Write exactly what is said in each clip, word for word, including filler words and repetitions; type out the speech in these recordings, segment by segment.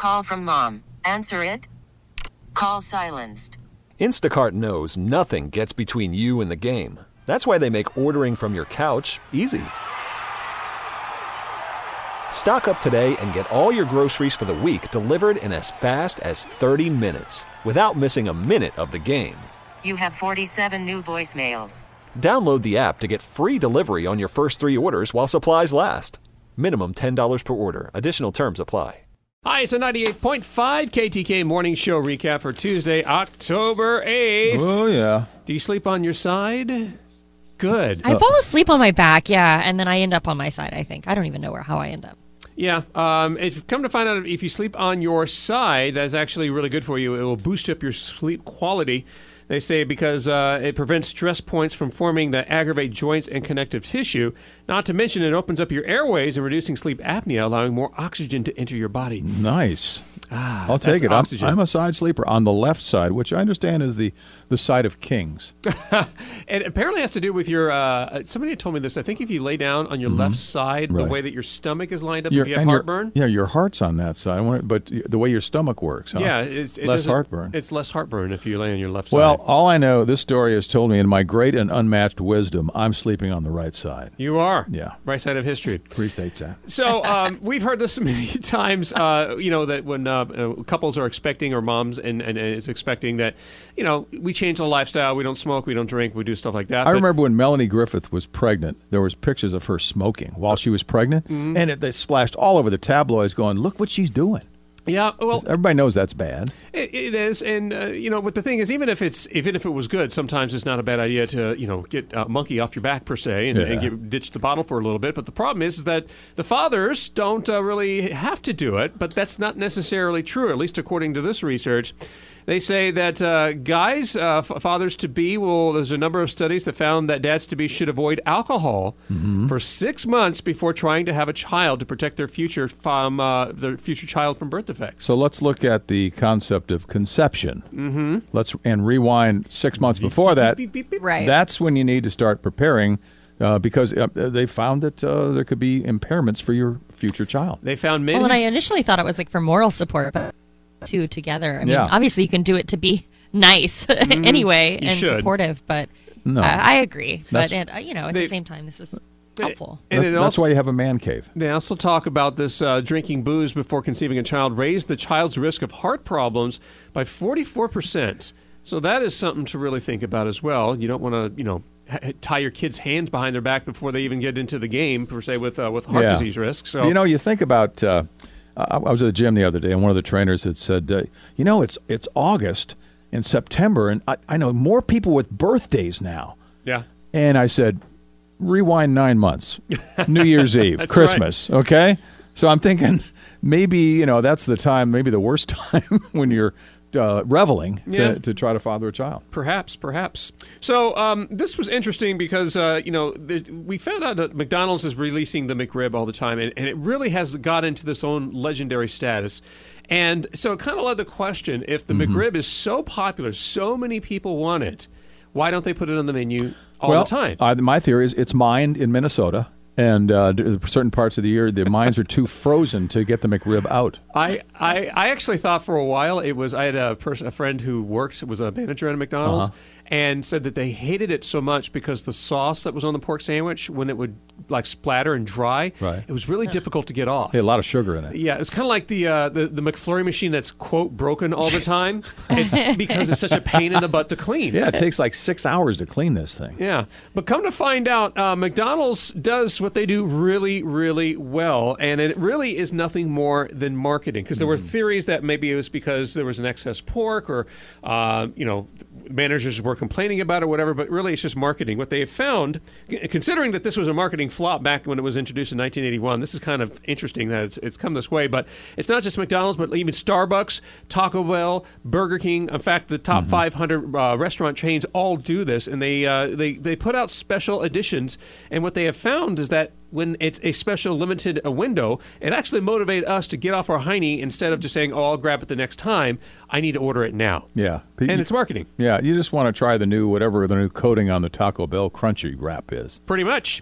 Call from mom. Answer it. Call silenced. Instacart knows nothing gets between you and the game. That's why they make ordering from your couch easy. Stock up today and get all your groceries for the week delivered in as fast as thirty minutes without missing a minute of the game. You have forty-seven new voicemails. Download the app to get free delivery on your first three orders while supplies last. Minimum ten dollars per order. Additional terms apply. Hi, it's a ninety-eight point five K T K Morning Show recap for Tuesday, October eighth. Oh, yeah. Do you sleep on your side? Good. I fall asleep on my back, yeah, and then I end up on my side, I think. I don't even know where how I end up. Yeah. Um, if come to find out, if you sleep on your side, that's actually really good for you. It will boost up your sleep quality. They say because uh, it prevents stress points from forming that aggravate joints and connective tissue. Not to mention it opens up your airways and reducing sleep apnea, allowing more oxygen to enter your body. Nice. Ah, I'll take it. I'm, oxygen. I'm a side sleeper on the left side, which I understand is the, the side of kings. It apparently has to do with your, uh, somebody had told me this, I think if you lay down on your mm-hmm. left side, right. the way that your stomach is lined up, your, if you have heartburn. Your, yeah, your heart's on that side, but the way your stomach works, huh? Yeah. It's, it less heartburn. It's less heartburn if you lay on your left well, side. Well, all I know, this story has told me in my great and unmatched wisdom, I'm sleeping on the right side. You are. Yeah. Right side of history. Appreciate that. So um, we've heard this many times, uh, you know, that when uh, couples are expecting, or moms and, and, and is expecting that, you know, we change the lifestyle. We don't smoke. We don't drink. We do stuff like that. I but, remember when Melanie Griffith was pregnant, there was pictures of her smoking while she was pregnant, mm-hmm. and it, they splashed all over the tabloids going, look what she's doing. Yeah, well, everybody knows that's bad. It, it is, and uh, you know, but the thing is, even if it's even if it was good, sometimes it's not a bad idea to you know get a monkey off your back per se and, yeah. and get, ditch the bottle for a little bit. But the problem is, is that the fathers don't uh, really have to do it, but that's not necessarily true, at least according to this research. They say that uh, guys, uh, f- fathers-to-be, will, there's a number of studies that found that dads-to-be should avoid alcohol mm-hmm. for six months before trying to have a child to protect their future from uh, their future child from birth defects. So let's look at the concept of conception. Mm-hmm. Let's and rewind six months before that. Right. That's when you need to start preparing uh, because uh, they found that uh, there could be impairments for your future child. They found many. Well, and I initially thought it was like for moral support, but two together. I mean, yeah. obviously you can do it to be nice mm, anyway and should. supportive, but no. uh, I agree. That's, but and, uh, you know, at they, the same time, this is helpful. And that, it that's also, why you have a man cave. They also talk about this uh, drinking booze before conceiving a child raised the child's risk of heart problems by forty-four percent. So that is something to really think about as well. You don't want to, you know, h- tie your kids' hands behind their back before they even get into the game, per se, with uh, with heart yeah. disease risk. So you know, you think about. Uh, I was at the gym the other day, and one of the trainers had said, uh, "You know, it's it's August and September, and I, I know more people with birthdays now." Yeah. And I said, "Rewind nine months, New Year's Eve, Christmas, right. Okay." So I'm thinking maybe you know that's the time, maybe the worst time when you're uh, reveling to, yeah. to try to father a child. Perhaps, perhaps. So um, this was interesting because, uh, you know, the, we found out that McDonald's is releasing the McRib all the time, and, and it really has got into this own legendary status. And so it kind of led the question, if the mm-hmm. McRib is so popular, so many people want it, why don't they put it on the menu all well, the time? Uh, my theory is it's mined in Minnesota. And uh, certain parts of the year, the mines are too frozen to get the McRib out. I, I, I actually thought for a while it was. I had a person, a friend who worked was a manager at a McDonald's, uh-huh. and said that they hated it so much because the sauce that was on the pork sandwich, when it would like splatter and dry, right. it was really difficult to get off. Hey, a lot of sugar in it. Yeah, it's kind of like the, uh, the the McFlurry machine that's quote broken all the time. It's because it's such a pain in the butt to clean. Yeah, it takes like six hours to clean this thing. Yeah, but come to find out, uh, McDonald's does what they do really, really well, and it really is nothing more than marketing. Because there were theories that maybe it was because there was an excess pork, or uh, you know, managers were complaining about it, or whatever. But really, it's just marketing. What they have found, considering that this was a marketing flop back when it was introduced in nineteen eighty-one, this is kind of interesting that it's, it's come this way. But it's not just McDonald's, but even Starbucks, Taco Bell, Burger King. In fact, the top mm-hmm. five hundred uh, restaurant chains all do this, and they uh, they they put out special editions. And what they have found is that when it's a special limited uh, window, it actually motivated us to get off our hiney instead of just saying, "Oh, I'll grab it the next time." I need to order it now. Yeah, and you, it's marketing. Yeah, you just want to try the new whatever the new coating on the Taco Bell Crunchy wrap is. Pretty much. Well, yeah.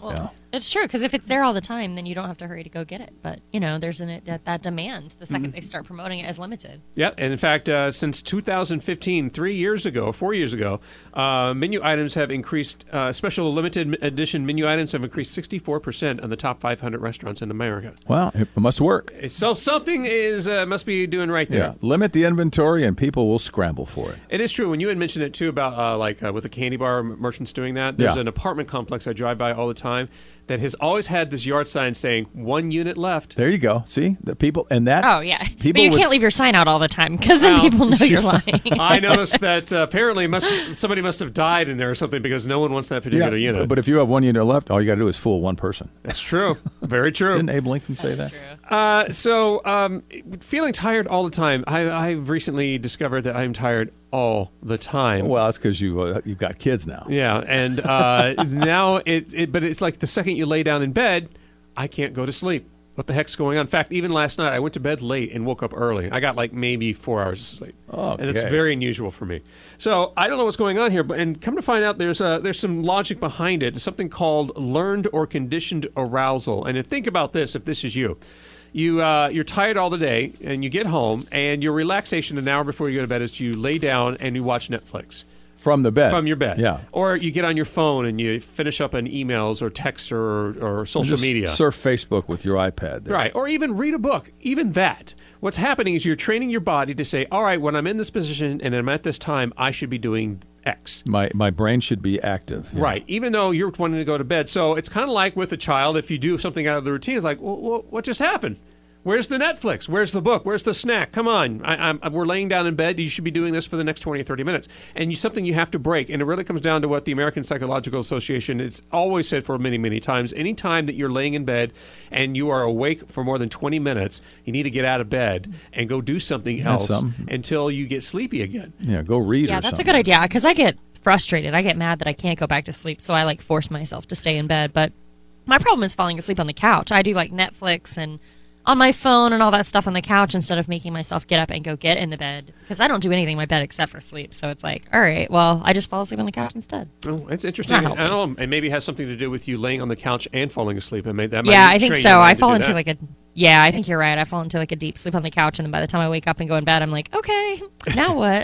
It's true, because if it's there all the time, then you don't have to hurry to go get it. But, you know, there's an, that, that demand the second mm-hmm. they start promoting it as limited. Yeah, and in fact, uh, since two thousand fifteen, three years ago, four years ago, uh, menu items have increased, uh, special limited edition menu items have increased sixty-four percent on the top five hundred restaurants in America. Well, it must work. So something is uh, must be doing right there. Yeah, limit the inventory and people will scramble for it. It is true. When you had mentioned it, too, about uh, like uh, with the candy bar merchants doing that, there's yeah. an apartment complex I drive by all the time that has always had this yard sign saying one unit left. There you go. See, the people and that. Oh yeah, people but you would, can't leave your sign out all the time because then well, people know you're lying. I noticed that uh, apparently must somebody must have died in there or something because no one wants that particular yeah, unit. But if you have one unit left, all you got to do is fool one person. That's true. Very true. Didn't Abe Lincoln say that? Uh, so, um, feeling tired all the time. I, I've recently discovered that I'm tired all the time. Well, that's because you uh, you've got kids now. Yeah, and uh, now it, it. But it's like the second you lay down in bed, I can't go to sleep. What the heck's going on? In fact, even last night, I went to bed late and woke up early. I got like maybe four hours of sleep, okay. and it's very unusual for me. So I don't know what's going on here. But and come to find out, there's a, there's some logic behind it. It's something called learned or conditioned arousal. And think about this: if this is you. You, uh, you're tired all the day, and you get home, and your relaxation an hour before you go to bed is you lay down and you watch Netflix. From the bed. From your bed. Yeah. Or you get on your phone and you finish up on emails or texts or, or social just media. Surf Facebook with your iPad. There. Right. Or even read a book. Even that. What's happening is you're training your body to say, all right, when I'm in this position and I'm at this time, I should be doing X. My my brain should be active. Yeah. Right. Even though you're wanting to go to bed. So it's kind of like with a child, if you do something out of the routine, it's like, well, what just happened? Where's the Netflix? Where's the book? Where's the snack? Come on. I, I'm, we're laying down in bed. You should be doing this for the next twenty or thirty minutes. And you, something you have to break. And it really comes down to what the American Psychological Association has always said for many, many times. Any time that you're laying in bed and you are awake for more than twenty minutes, you need to get out of bed and go do something else something. until you get sleepy again. Yeah, go read Yeah, or that's something. a good idea because I get frustrated. I get mad that I can't go back to sleep, so I like force myself to stay in bed. But my problem is falling asleep on the couch. I do like Netflix and on my phone and all that stuff on the couch instead of making myself get up and go get in the bed because I don't do anything in my bed except for sleep. So it's like, all right, well, I just fall asleep on the couch instead. Oh, it's interesting. It's not I don't know, and maybe it has something to do with you laying on the couch and falling asleep. And that might yeah, I think train so. your mind I to fall do into that. like a yeah. I think you're right. I fall into like a deep sleep on the couch, and then by the time I wake up and go in bed, I'm like, okay, now what?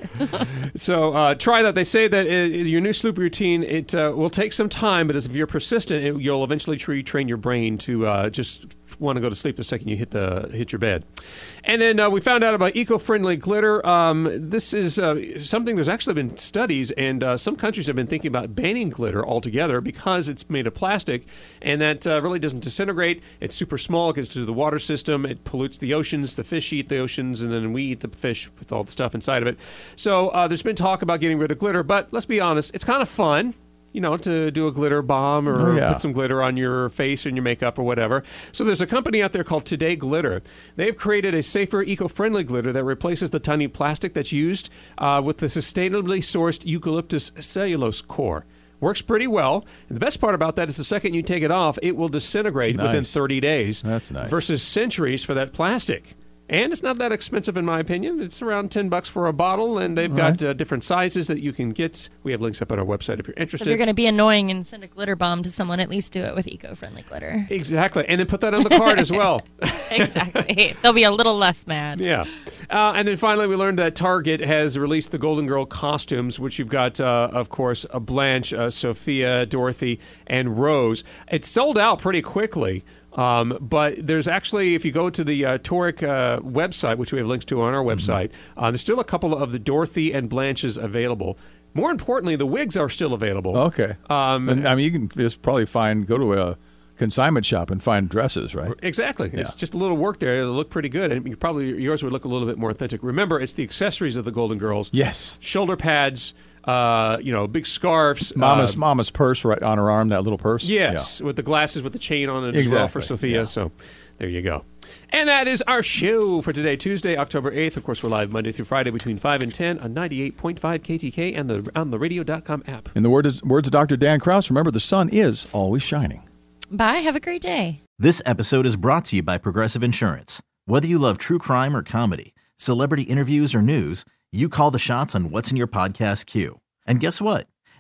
So uh, try that. They say that it, your new sleep routine it uh, will take some time, but if you're persistent, it, you'll eventually train your brain to uh, just want to go to sleep the second you hit the hit your bed. And then uh, we found out about eco-friendly glitter. Um, this is uh, something. There's actually been studies, and uh, some countries have been thinking about banning glitter altogether because it's made of plastic, and that uh, really doesn't disintegrate. It's super small. It gets to the water system. It pollutes the oceans. The fish eat the oceans, and then we eat the fish with all the stuff inside of it. So uh, there's been talk about getting rid of glitter, but let's be honest, it's kind of fun, you know, to do a glitter bomb or oh, yeah. put some glitter on your face and your makeup or whatever. So there's a company out there called Today Glitter. They've created a safer, eco-friendly glitter that replaces the tiny plastic that's used uh, with the sustainably sourced eucalyptus cellulose core. Works pretty well. And the best part about that is the second you take it off, it will disintegrate nice. within thirty days. That's nice. Versus centuries for that plastic. And it's not that expensive, in my opinion. It's around ten bucks for a bottle, and they've All got right. uh, different sizes that you can get. We have links up on our website if you're So interested. if you're going to be annoying and send a glitter bomb to someone, at least do it with eco-friendly glitter. Exactly. And then put that on the card as well. Exactly. They'll be a little less mad. Yeah. Uh, and then finally, we learned that Target has released the Golden Girl costumes, which you've got, uh, of course, uh, Blanche, uh, Sophia, Dorothy, and Rose. It sold out pretty quickly. Um, but there's actually, if you go to the uh, Toric uh, website, which we have links to on our website, mm-hmm. uh, there's still a couple of the Dorothy and Blanches available. More importantly, the wigs are still available. Okay. Um, and, I mean, you can just probably find, go to a consignment shop and find dresses, right? Exactly. Yeah. It's just a little work there. It'll look pretty good. And you probably yours would look a little bit more authentic. Remember, it's the accessories of the Golden Girls. Yes. Shoulder pads, uh, you know, big scarves. Mama's uh, Mama's purse right on her arm, that little purse. Yes, with the glasses with the chain on it as well for Exactly. Sophia. Yeah. So there you go. And that is our show for today, Tuesday, October eighth. Of course, we're live Monday through Friday between five and ten on ninety-eight point five K T K and the on the radio dot com app. In the words, words of Doctor Dan Krause, remember the sun is always shining. Bye. Have a great day. This episode is brought to you by Progressive Insurance. Whether you love true crime or comedy, celebrity interviews or news, you call the shots on what's in your podcast queue. And guess what?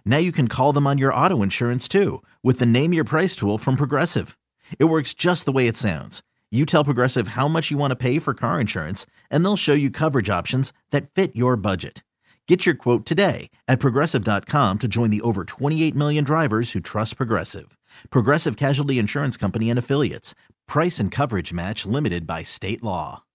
Now you can call them on your auto insurance too with the Name Your Price tool from Progressive. It works just the way it sounds. You tell Progressive how much you want to pay for car insurance, and they'll show you coverage options that fit your budget. Get your quote today at Progressive dot com to join the over twenty-eight million drivers who trust Progressive. Progressive Casualty Insurance Company and Affiliates. Price and coverage match limited by state law.